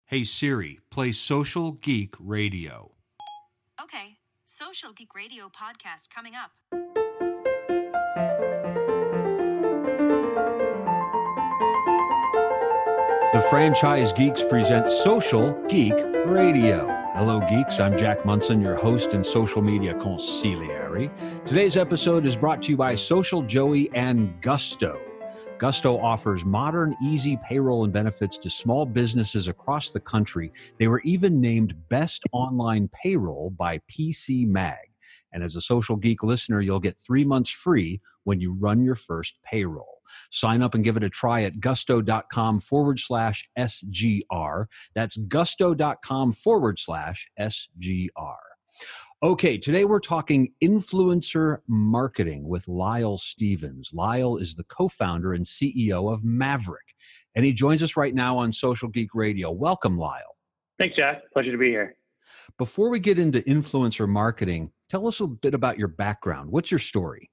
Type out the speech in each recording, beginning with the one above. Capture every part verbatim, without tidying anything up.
Hey Siri, play Social Geek Radio. Okay, Social Geek Radio podcast coming up. The Franchise Geeks present Social Geek Radio. Hello, geeks. I'm Jack Munson, your host and social media consigliere. Today's episode is brought to you by Social Joey and Gusto. Gusto offers modern, easy payroll and benefits to small businesses across the country. They were even named Best Online Payroll by P C Mag. And as a Social Geek listener, you'll get three months free when you run your first payroll. Sign up and give it a try at gusto.com forward slash SGR. That's gusto.com forward slash SGR. Okay, today we're talking influencer marketing with Lyle Stevens. Lyle is the co-founder and C E O of Maverick, and he joins us right now on Social Geek Radio. Welcome, Lyle. Thanks, Jack. Pleasure to be here. Before we get into influencer marketing, tell us a bit about your background. What's your story?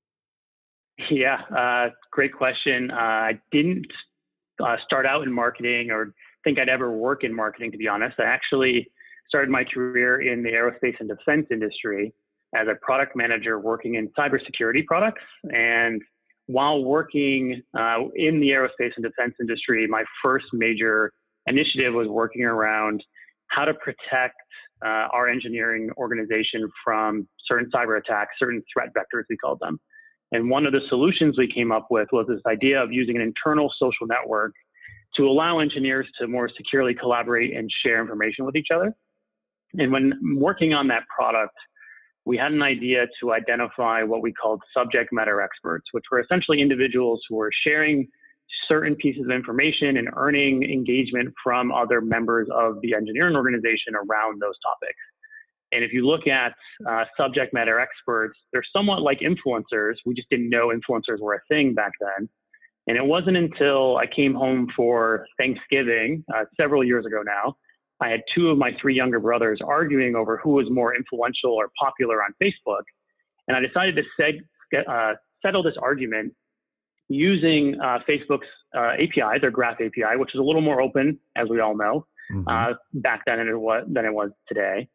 Yeah, uh, great question. Uh, I didn't uh, start out in marketing or think I'd ever work in marketing, to be honest. I actually started my career in the aerospace and defense industry as a product manager working in cybersecurity products. And while working uh, in the aerospace and defense industry, my first major initiative was working around how to protect uh, our engineering organization from certain cyber attacks, certain threat vectors, we called them. And one of the solutions we came up with was this idea of using an internal social network to allow engineers to more securely collaborate and share information with each other. And when working on that product, we had an idea to identify what we called subject matter experts, which were essentially individuals who were sharing certain pieces of information and earning engagement from other members of the engineering organization around those topics. And if you look at uh, subject matter experts, they're somewhat like influencers. We just didn't know influencers were a thing back then. And it wasn't until I came home for Thanksgiving uh, several years ago now, I had two of my three younger brothers arguing over who was more influential or popular on Facebook. And I decided to seg- uh, settle this argument using uh, Facebook's uh, A P I, their Graph A P I, which is a little more open, as we all know, mm-hmm. uh, back then than it was, than it was today.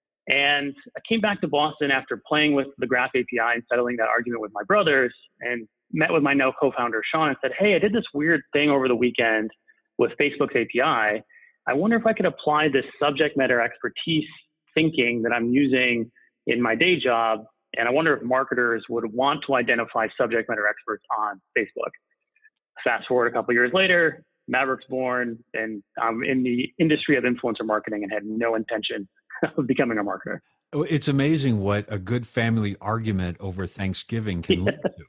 And I came back to Boston after playing with the Graph A P I and settling that argument with my brothers, and met with my now co-founder, Sean, and said, hey, I did this weird thing over the weekend with Facebook's A P I. I wonder if I could apply this subject matter expertise thinking that I'm using in my day job. And I wonder if marketers would want to identify subject matter experts on Facebook. Fast forward a couple of years later, Maverick's born, and I'm in the industry of influencer marketing and had no intention of becoming a marketer. It's amazing what a good family argument over Thanksgiving can lead to.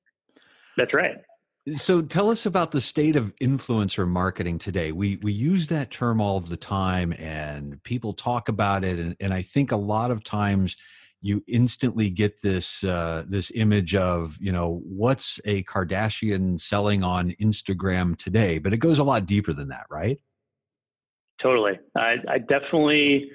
That's right. So tell us about the state of influencer marketing today. We we use that term all of the time, and people talk about it, and, and I think a lot of times you instantly get this uh, this image of, you know, what's a Kardashian selling on Instagram today? But it goes a lot deeper than that, right? Totally. I, I definitely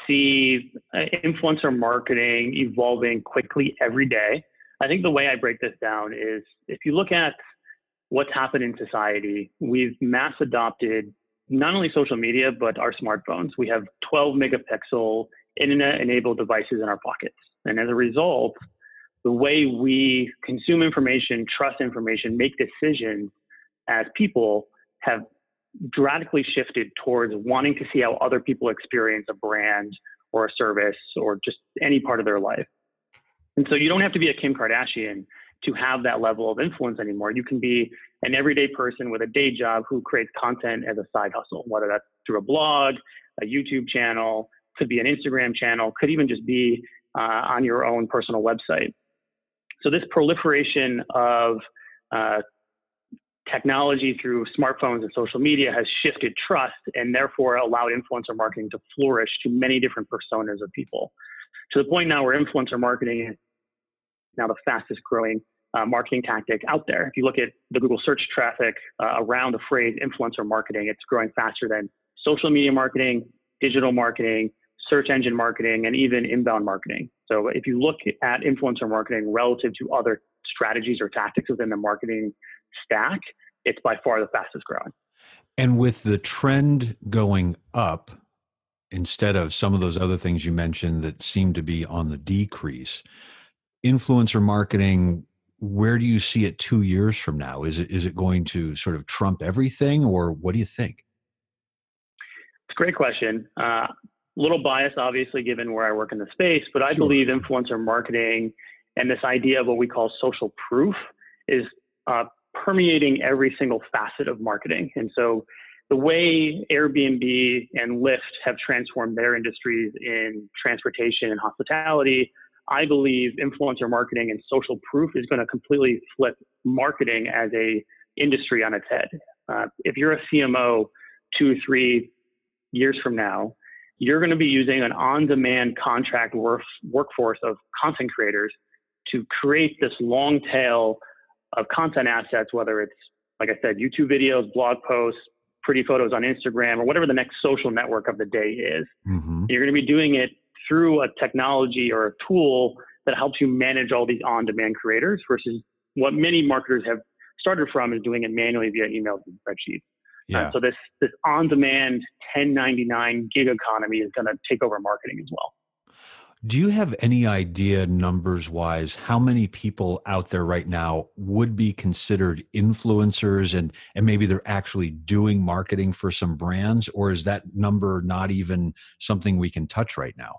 see uh, influencer marketing evolving quickly every day. I think the way I break this down is if you look at what's happened in society, we've mass adopted not only social media, but our smartphones. We have twelve megapixel internet-enabled devices in our pockets. And as a result, the way we consume information, trust information, make decisions as people have dramatically shifted towards wanting to see how other people experience a brand or a service or just any part of their life. And so you don't have to be a Kim Kardashian to have that level of influence anymore. You can be an everyday person with a day job who creates content as a side hustle, whether that's through a blog, a YouTube channel, could be an Instagram channel, could even just be uh, on your own personal website. So this proliferation of uh, technology through smartphones and social media has shifted trust and therefore allowed influencer marketing to flourish to many different personas of people. To the point now where influencer marketing is now the fastest growing uh, marketing tactic out there. If you look at the Google search traffic uh, around the phrase influencer marketing, it's growing faster than social media marketing, digital marketing, search engine marketing, and even inbound marketing. So if you look at influencer marketing relative to other strategies or tactics within the marketing stack, it's by far the fastest growing. And with the trend going up, instead of some of those other things you mentioned that seem to be on the decrease, influencer marketing, where do you see it two years from now? Is it is it going to sort of trump everything, or what do you think? It's a great question. A uh, little biased, obviously, given where I work in the space, but I Sure. believe influencer marketing and this idea of what we call social proof is uh, permeating every single facet of marketing. And so the way Airbnb and Lyft have transformed their industries in transportation and hospitality, I believe influencer marketing and social proof is going to completely flip marketing as a industry on its head. Uh, if you're a C M O two, three years from now, you're going to be using an on-demand contract work, workforce of content creators to create this long tail of content assets, whether it's, like I said, YouTube videos, blog posts, pretty photos on Instagram, or whatever the next social network of the day is. Mm-hmm. You're going to be doing it through a technology or a tool that helps you manage all these on-demand creators versus what many marketers have started from is doing it manually via emails and spreadsheets. Yeah. Uh, so this this on-demand ten ninety-nine gig economy is going to take over marketing as well. Do you have any idea, numbers wise, how many people out there right now would be considered influencers, and, and maybe they're actually doing marketing for some brands, or is that number not even something we can touch right now?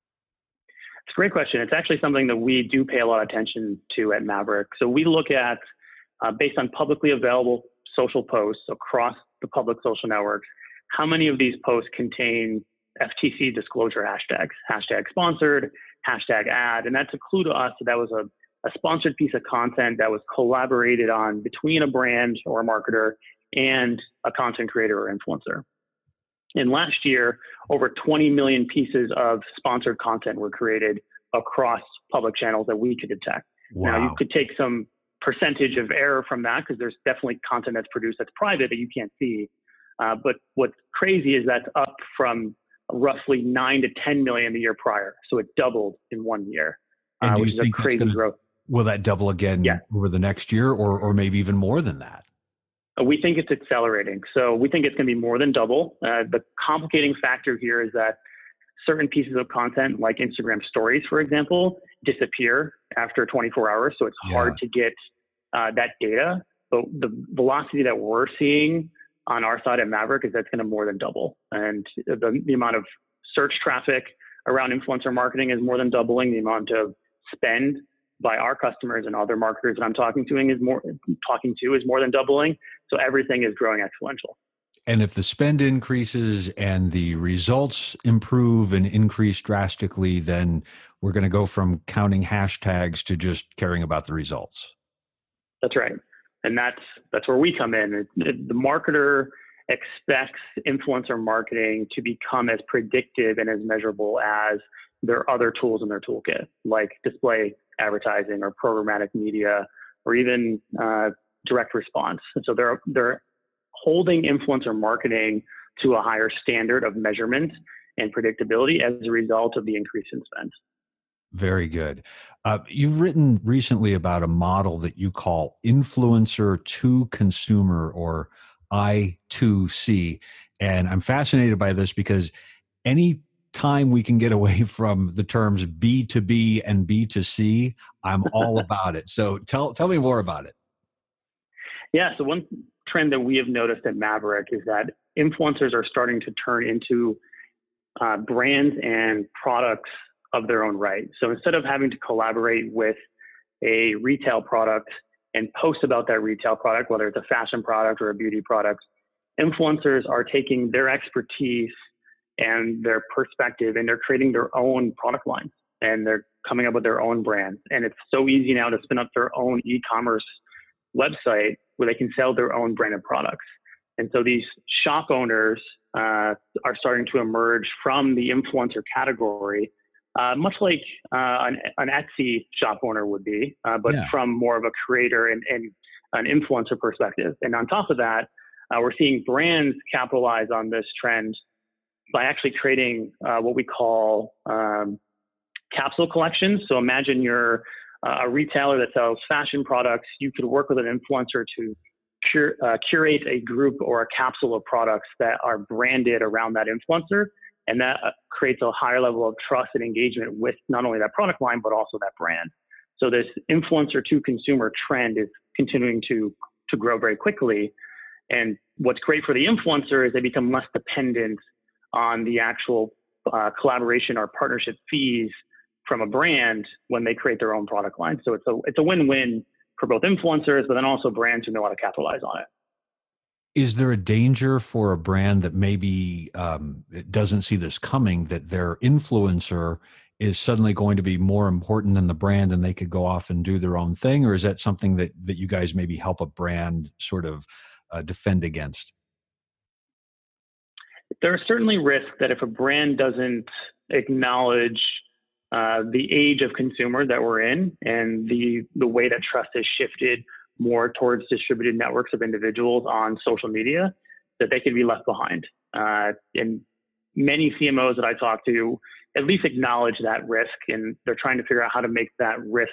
It's a great question. It's actually something that we do pay a lot of attention to at Maverick. So we look at, uh, based on publicly available social posts across the public social networks, how many of these posts contain F T C disclosure hashtags, hashtag sponsored, hashtag ad. And that's a clue to us that that was a, a sponsored piece of content that was collaborated on between a brand or a marketer and a content creator or influencer. And last year, over twenty million pieces of sponsored content were created across public channels that we could detect. Wow. Now, you could take some percentage of error from that because there's definitely content that's produced that's private that you can't see. Uh, but what's crazy is that's up from roughly nine to ten million the year prior. So it doubled in one year, And uh, do which you is a think that's crazy gonna, growth. will that double again Yeah. over the next year, or or maybe even more than that? Uh, We think it's accelerating. So we think it's going to be more than double. Uh, the complicating factor here is that certain pieces of content, like Instagram stories, for example, disappear after twenty-four hours. So it's Yeah. hard to get uh, that data. But the velocity that we're seeing on our side at Maverick is that's going to more than double. And the, the amount of search traffic around influencer marketing is more than doubling. The amount of spend by our customers and other marketers that I'm talking to is more talking to is more than doubling. So everything is growing exponential. And if the spend increases and the results improve and increase drastically, then we're going to go from counting hashtags to just caring about the results. That's right. And that's that's where we come in. It, it, the marketer expects influencer marketing to become as predictive and as measurable as their other tools in their toolkit, like display advertising or programmatic media, or even uh, direct response. And so they're they're holding influencer marketing to a higher standard of measurement and predictability as a result of the increase in spend. Very good. Uh, you've written recently about a model that you call influencer to consumer, or I two C. And I'm fascinated by this because any time we can get away from the terms B to B and B to C, I'm all about it. So tell tell me more about it. Yeah, so one trend that we have noticed at Maverick is that influencers are starting to turn into uh, brands and products of their own right. So instead of having to collaborate with a retail product and post about that retail product, whether it's a fashion product or a beauty product, influencers are taking their expertise and their perspective and they're creating their own product lines and they're coming up with their own brands. And it's so easy now to spin up their own e-commerce website where they can sell their own branded products. And so these shop owners uh, are starting to emerge from the influencer category, uh, much like uh, an, an Etsy shop owner would be, uh, but Yeah. from more of a creator and, and an influencer perspective. And on top of that, uh, we're seeing brands capitalize on this trend by actually creating uh, what we call um, capsule collections. So imagine you're uh, a retailer that sells fashion products. You could work with an influencer to cur- uh, curate a group or a capsule of products that are branded around that influencer. And that uh, creates a higher level of trust and engagement with not only that product line, but also that brand. So this influencer to consumer trend is continuing to, to grow very quickly. And what's great for the influencer is they become less dependent on the actual uh, collaboration or partnership fees from a brand when they create their own product line. So it's a, it's a win-win for both influencers, but then also brands who know how to capitalize on it. Is there a danger for a brand that maybe um, it doesn't see this coming, that their influencer is suddenly going to be more important than the brand and they could go off and do their own thing? Or is that something that, that you guys maybe help a brand sort of uh, defend against? There are certainly risks that if a brand doesn't acknowledge uh, the age of consumer that we're in and the, the way that trust has shifted more towards distributed networks of individuals on social media, that they could be left behind. Uh, and many C M Os that I talk to at least acknowledge that risk, and they're trying to figure out how to make that risk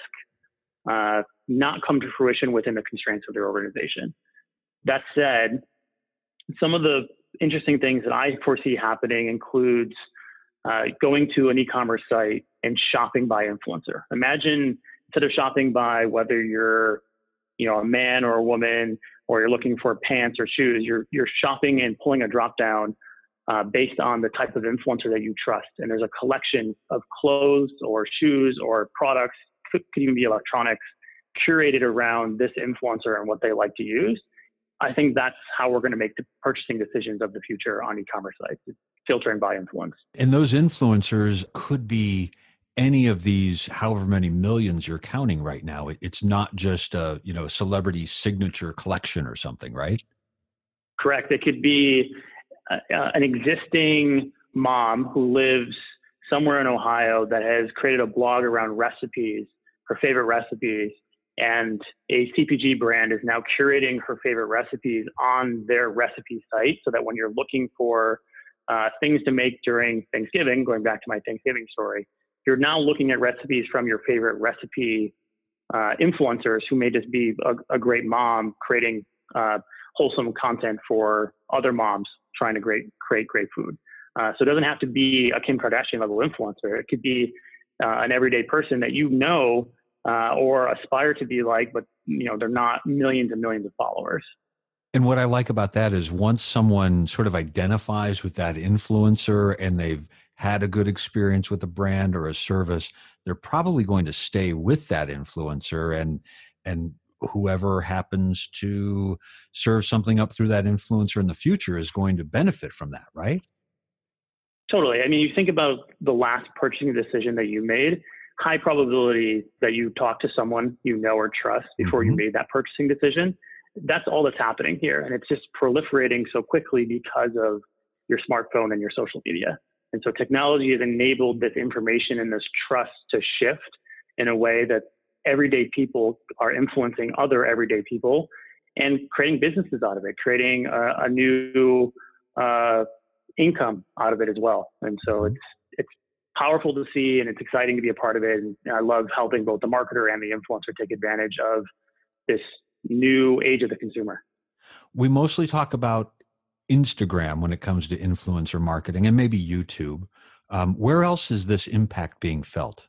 uh, not come to fruition within the constraints of their organization. That said, some of the interesting things that I foresee happening includes uh, going to an e-commerce site and shopping by influencer. Imagine instead of shopping by whether you're you know, a man or a woman, or you're looking for pants or shoes, you're you're shopping and pulling a drop down uh, based on the type of influencer that you trust. And there's a collection of clothes or shoes or products, could, could even be electronics, curated around this influencer and what they like to use. I think that's how we're going to make the purchasing decisions of the future on e-commerce sites, filtering by influence. And those influencers could be any of these, however many millions you're counting right now. It's not just a, you know, celebrity signature collection or something, right? Correct. It could be uh, an existing mom who lives somewhere in Ohio that has created a blog around recipes, her favorite recipes, and a C P G brand is now curating her favorite recipes on their recipe site, so that when you're looking for uh, things to make during Thanksgiving, going back to my Thanksgiving story, you're now looking at recipes from your favorite recipe uh, influencers who may just be a, a great mom creating uh, wholesome content for other moms trying to great, create great food. Uh, so it doesn't have to be a Kim Kardashian level influencer. It could be uh, an everyday person that you know uh, or aspire to be like, but you know they're not millions and millions of followers. And what I like about that is once someone sort of identifies with that influencer and they've had a good experience with a brand or a service, they're probably going to stay with that influencer, and and whoever happens to serve something up through that influencer in the future is going to benefit from that, right? Totally. I mean, you think about the last purchasing decision that you made, high probability that you talk to someone you know or trust before mm-hmm. you made that purchasing decision. That's all that's happening here. And it's just proliferating so quickly because of your smartphone and your social media. And so technology has enabled this information and this trust to shift in a way that everyday people are influencing other everyday people and creating businesses out of it, creating a, a new uh, income out of it as well. And so it's it's powerful to see, and it's exciting to be a part of it. And I love helping both the marketer and the influencer take advantage of this new age of the consumer. We mostly talk about Instagram when it comes to influencer marketing, and maybe YouTube. Um, where else is this impact being felt?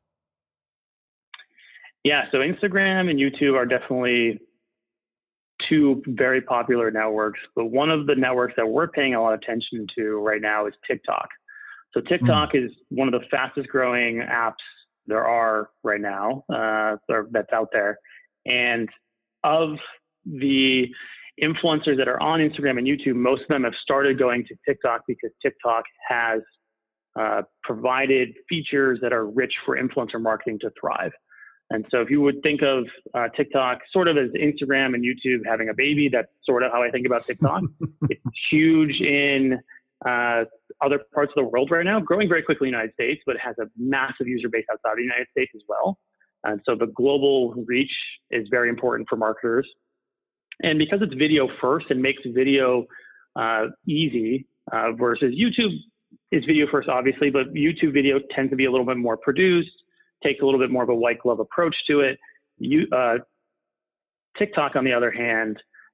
Yeah, so Instagram and YouTube are definitely two very popular networks, but one of the networks that we're paying a lot of attention to right now is TikTok. So TikTok mm. is one of the fastest growing apps there are right now uh, that's out there. And of the influencers that are on Instagram and YouTube, most of them have started going to TikTok because TikTok has uh, provided features that are rich for influencer marketing to thrive. And so if you would think of uh, TikTok sort of as Instagram and YouTube having a baby, that's sort of how I think about TikTok. It's huge in uh, other parts of the world right now, growing very quickly in the United States, but it has a massive user base outside the United States as well. And so the global reach is very important for marketers. And because it's video first, it makes video uh, easy uh, versus YouTube is video first, obviously, but YouTube video tends to be a little bit more produced, takes a little bit more of a white glove approach to it. You, uh, TikTok, on the other hand,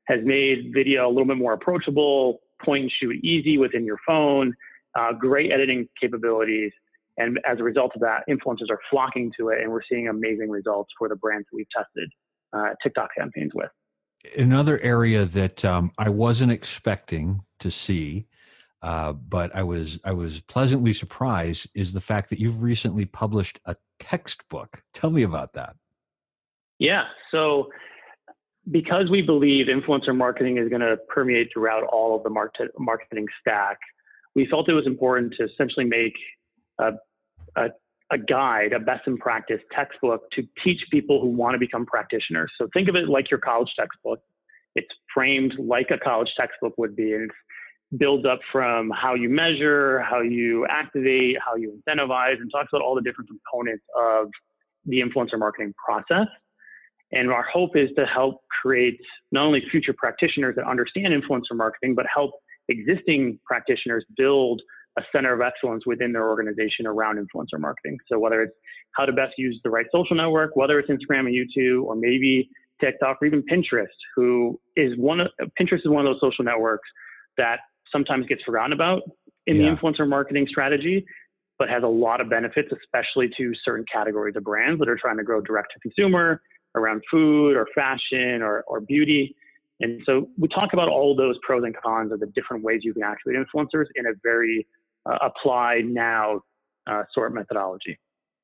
has made video a little bit more approachable, point and shoot easy within your phone, uh, great editing capabilities. And as a result of that, influencers are flocking to it, and we're seeing amazing results for the brands that we've tested uh, TikTok campaigns with. Another area that um, I wasn't expecting to see, uh, but I was I was pleasantly surprised, is the fact that you've recently published a textbook. Tell me about that. Yeah, so because we believe influencer marketing is going to permeate throughout all of the market, marketing stack, we felt it was important to essentially make a, a, a guide, a best in practice textbook to teach people who want to become practitioners. So think of it like your college textbook. It's framed like a college textbook would be, and it builds up from how you measure, how you activate, how you incentivize, and talks about all the different components of the influencer marketing process. And our hope is to help create not only future practitioners that understand influencer marketing, but help existing practitioners build a center of excellence within their organization around influencer marketing. So whether it's how to best use the right social network, whether it's Instagram and YouTube, or maybe TikTok, or even Pinterest, who is one of, Pinterest is one of those social networks that sometimes gets forgotten about in yeah. the influencer marketing strategy, but has a lot of benefits, especially to certain categories of brands that are trying to grow direct to consumer, around food or fashion or, or beauty. And so we talk about all those pros and cons of the different ways you can activate influencers in a very uh, apply now uh, sort of methodology.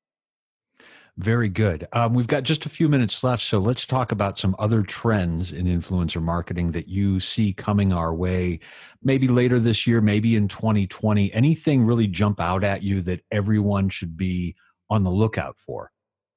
Very good. Um, we've got just a few minutes left, so let's talk about some other trends in influencer marketing that you see coming our way, maybe later this year, maybe in twenty twenty. Anything really jump out at you that everyone should be on the lookout for?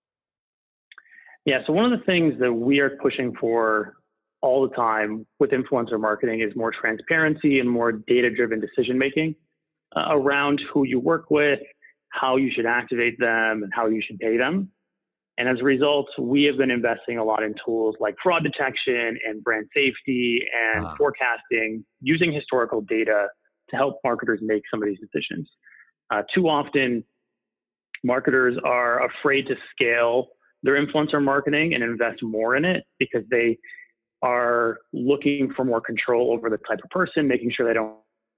Yeah, so one of the things that we are pushing for all the time with influencer marketing is more transparency and more data-driven decision-making uh, around who you work with, how you should activate them, and how you should pay them. And as a result, we have been investing a lot in tools like fraud detection and brand safety and ah. forecasting, using historical data to help marketers make some of these decisions. Uh, too often, marketers are afraid to scale their influencer marketing and invest more in it because they are looking for more control over the type of person, making sure they don't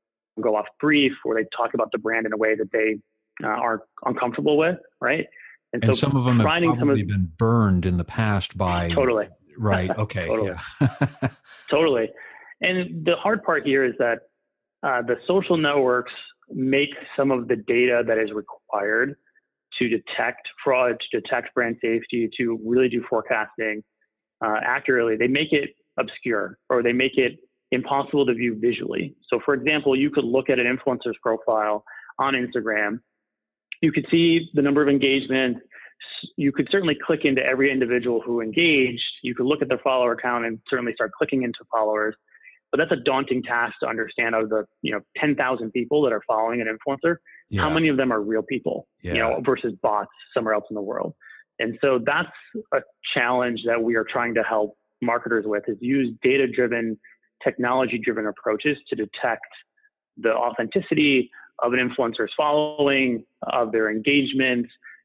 go off brief or they talk about the brand in a way that they uh, are uncomfortable with, right? And, and so some of them have probably of, been burned in the past by... Totally. Right, okay. Totally. Yeah. Totally. And the hard part here is that uh, the social networks make some of the data that is required to detect fraud, to detect brand safety, to really do forecasting uh, accurately. They make it obscure, or they make it impossible to view visually. So for example, you could look at an influencer's profile on Instagram. You could see the number of engagements. You could certainly click into every individual who engaged. You could look at their follower count and certainly start clicking into followers. But that's a daunting task to understand. Out of the you know ten thousand people that are following an influencer, yeah. how many of them are real people, yeah. you know, versus bots somewhere else in the world. And so that's a challenge that we are trying to help marketers with, is use data-driven, technology-driven approaches to detect the authenticity of an influencer's following, of their engagement,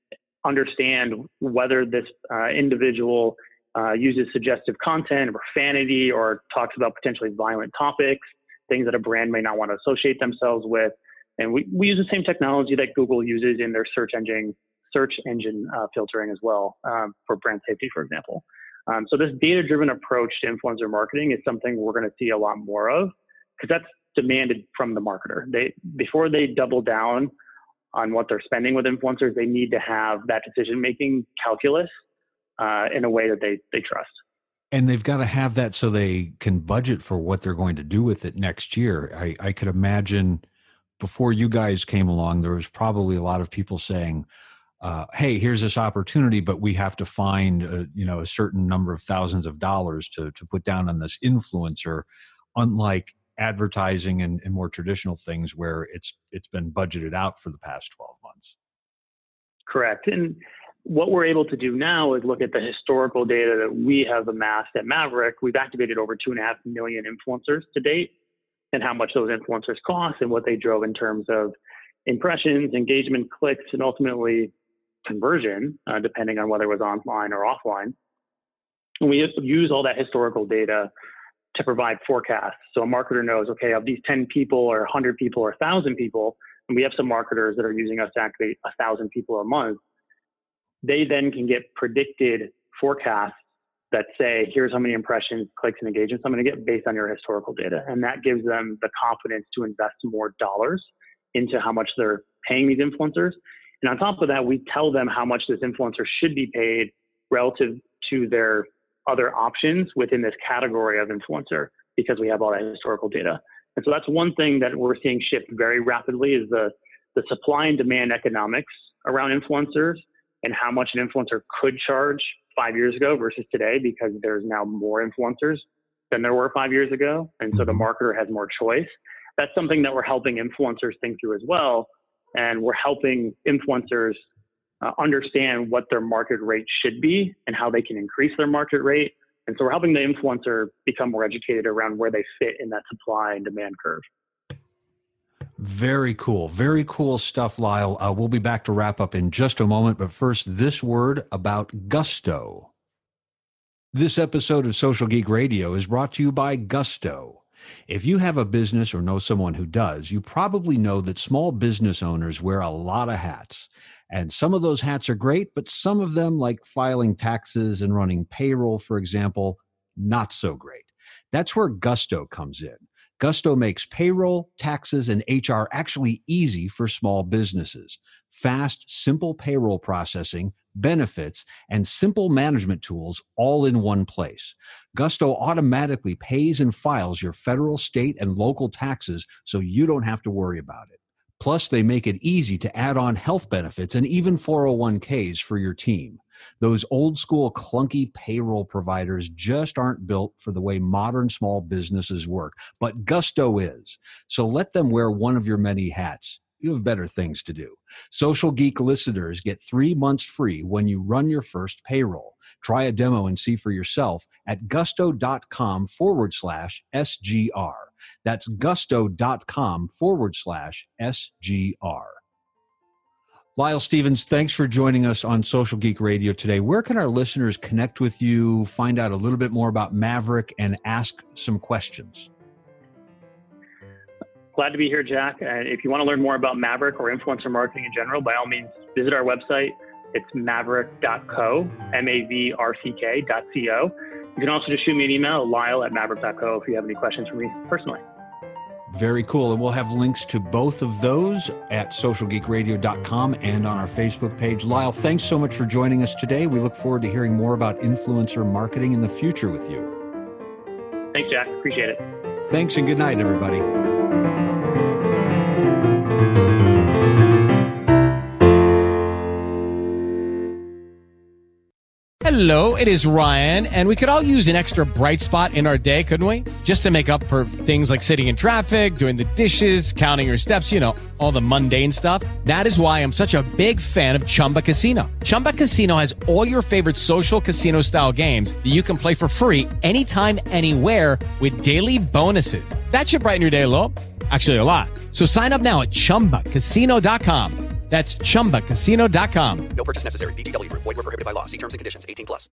understand whether this uh, individual uh, uses suggestive content or profanity or talks about potentially violent topics, things that a brand may not want to associate themselves with. And we, we use the same technology that Google uses in their search engine search engine uh, filtering as well, um, for brand safety, for example. Um, so this data-driven approach to influencer marketing is something we're going to see a lot more of, because that's demanded from the marketer. They before they double down on what they're spending with influencers, they need to have that decision-making calculus uh, in a way that they they trust. And they've got to have that so they can budget for what they're going to do with it next year. I, I could imagine before you guys came along, there was probably a lot of people saying, uh, hey, here's this opportunity, but we have to find a, you know, a certain number of thousands of dollars to, to put down on this influencer, unlike advertising and, and more traditional things where it's it's been budgeted out for the past twelve months. Correct. And what we're able to do now is look at the historical data that we have amassed at Maverick. We've activated over two and a half million influencers to date, and how much those influencers cost and what they drove in terms of impressions, engagement, clicks, and ultimately conversion, uh, depending on whether it was online or offline. And we use all that historical data to provide forecasts. So a marketer knows, okay, of these ten people or one hundred people or one thousand people, and we have some marketers that are using us to activate one thousand people a month, they then can get predicted forecasts that say, here's how many impressions, clicks, and engagements I'm going to get based on your historical data. And that gives them the confidence to invest more dollars into how much they're paying these influencers. And on top of that, we tell them how much this influencer should be paid relative to their other options within this category of influencer, because we have all that historical data. And so that's one thing that we're seeing shift very rapidly is the, the supply and demand economics around influencers and how much an influencer could charge five years ago versus today, because there's now more influencers than there were five years ago. And so the marketer has more choice. That's something that we're helping influencers think through as well. And we're helping influencers uh, understand what their market rate should be and how they can increase their market rate. And so we're helping the influencer become more educated around where they fit in that supply and demand curve. Very cool. Very cool stuff, Lyle. Uh, we'll be back to wrap up in just a moment. But first, this word about Gusto. This episode of Social Geek Radio is brought to you by Gusto. If you have a business or know someone who does, you probably know that small business owners wear a lot of hats. And some of those hats are great, but some of them, like filing taxes and running payroll, for example, not so great. That's where Gusto comes in. Gusto makes payroll, taxes, and H R actually easy for small businesses. Fast, simple payroll processing, benefits, and simple management tools all in one place. Gusto automatically pays and files your federal, state, and local taxes so you don't have to worry about it. Plus, they make it easy to add on health benefits and even four oh one k's for your team. Those old school clunky payroll providers just aren't built for the way modern small businesses work, but Gusto is. So let them wear one of your many hats. You have better things to do. Social Geek listeners get three months free when you run your first payroll. Try a demo and see for yourself at gusto.com forward slash SGR. That's gusto.com forward slash SGR. Lyle Stevens, thanks for joining us on Social Geek Radio today. Where can our listeners connect with you, find out a little bit more about Maverick, and ask some questions? Glad to be here, Jack. And if you want to learn more about Maverick or influencer marketing in general, by all means, visit our website. It's maverick dot co, M A V R C K dot C O. You can also just shoot me an email, lyle at maverick dot co, if you have any questions for me personally. Very cool. And we'll have links to both of those at social geek radio dot com and on our Facebook page. Lyle, thanks so much for joining us today. We look forward to hearing more about influencer marketing in the future with you. Thanks, Jack. Appreciate it. Thanks, and good night, everybody. Hello, it is Ryan, and we could all use an extra bright spot in our day, couldn't we? Just to make up for things like sitting in traffic, doing the dishes, counting your steps, you know, all the mundane stuff. That is why I'm such a big fan of Chumba Casino. Chumba Casino has all your favorite social casino-style games that you can play for free anytime, anywhere with daily bonuses. That should brighten your day a little. Actually, a lot. So sign up now at chumba casino dot com. That's chumba casino dot com. No purchase necessary. V G W Group. Void where prohibited by law. See terms and conditions. eighteen plus.